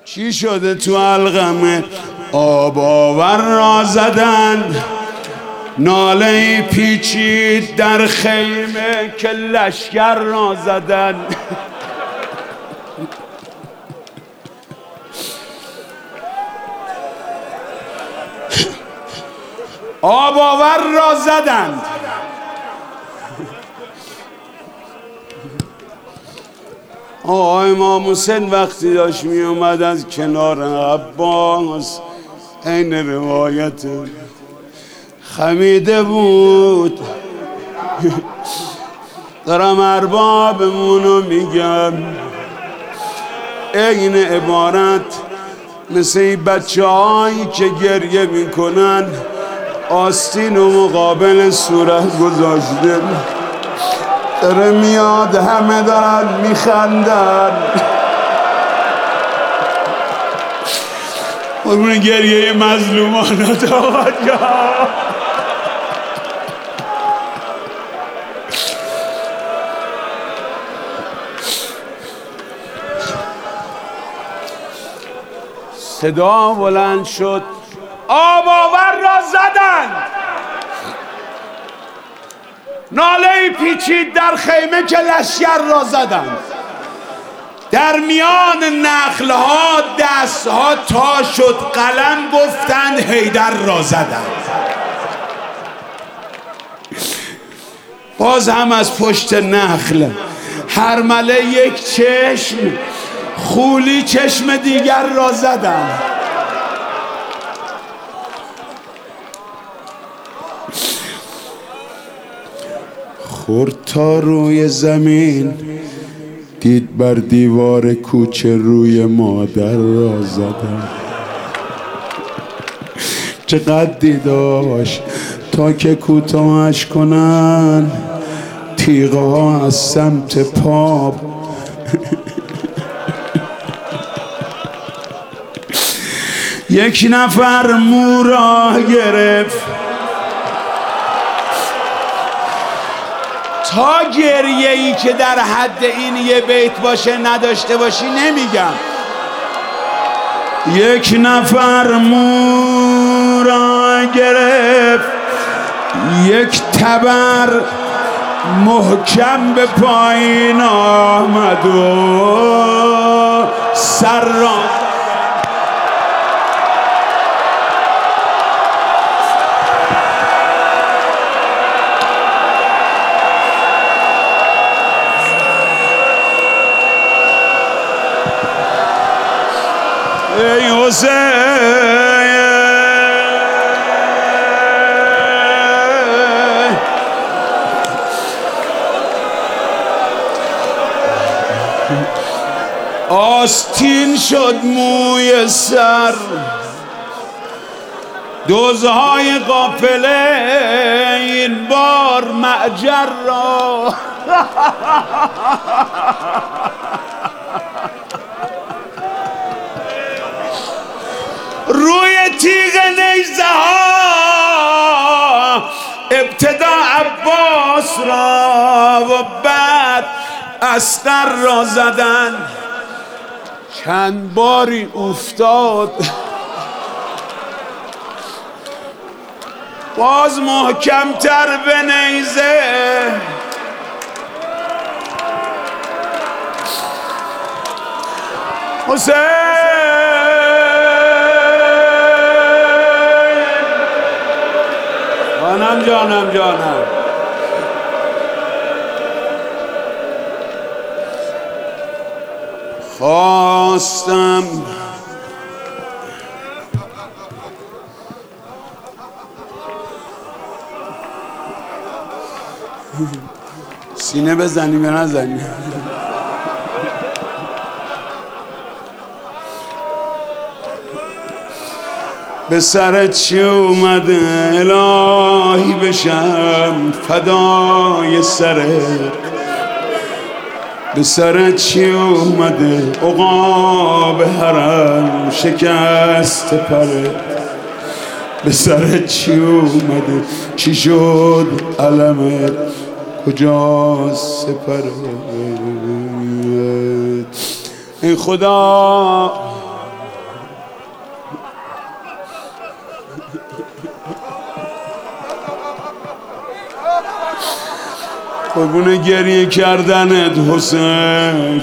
چی شده تو القمه؟ آب آور را زدند، ناله پیچید در خیمه که لشگر را زدند. آب آور را زدند. آقای امام حسین وقتی داشت می اومد از کنار عباس، این روایت خمیده بود. دارم اربابمونو میگم، این عبارت مثل این بچه هایی که گریه میکنن آستین و مقابل صورت گذاشته، داره میاد همه دارن میخندن. قربون گریه مظلومانت آقا جان. صدا بلند شد، آب آور را زدند، ناله پیچید در خیمه که لشگر را زدند. در میان نخلها دستها تا شد قلم، گفتند حیدر را زدند. باز هم از پشت نخل هرمله یک چشم، خولی چشم دیگر را زدند. خورد تا روی زمین، دید بر دیوار کوچه روی مادر را زدن. چه قدی داشت تا که کوتاهش کنن، تیغه ها از سمت پا. یک نفر مو را گرفت، تا گریه ای که در حد این یه بیت باشه نداشته باشی نمیگم. یک نفر مو را گرفت، یک تبر محکم به پایین آمد و سر را ای حسین. آستین شد موی سر، دوزهای قافله این بار معجر را روی تیغ نیزه ها، ابتدا عباس را و بعد اصغر را زدن. چند باری افتاد، باز محکم تر به نیزه. حسین جانم جانم خواستم سینه بزنیم یا نزنیم؟ به سرت چی اومده الهی بشم فدای سرت؟ به سرت چی اومده عقاب حرم شکست پرت؟ به سرت چی اومده چی شد علمت کجاست سپرت؟ ای خدا قربون گریه کردنت حسین.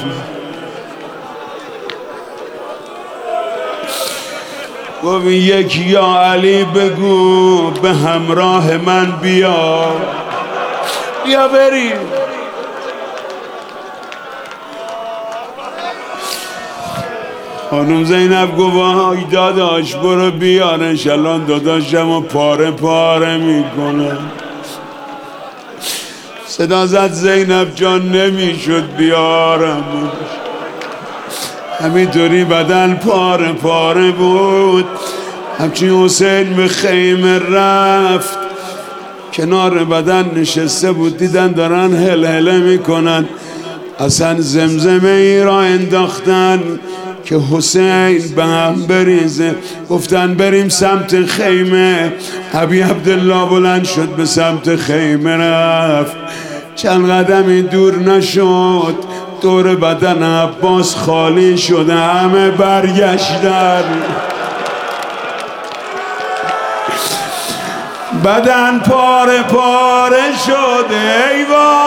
گفت یک یا علی بگو به همراه من بیا بریم. خانم زینب گفت وای داداش برو بیارش، الان داداشمو پاره پاره میکنه. صدا زد زینب جان نمیشد بیارم، همینطوری بدن پاره پاره بود. همچین حسین به خیمه رفت، کنار بدن نشسته بود، دیدن دارن هلهله میکنن، اصلا زمزمه ای را انداختن که حسین به هم بریزه. گفتن بریم سمت خیمه. ابی عبدالله بلند شد به سمت خیمه رفت، چند قدمی دور نشد دور بدن عباس خالی شده، همه برگشتن، بدن پاره پاره شده. ای وای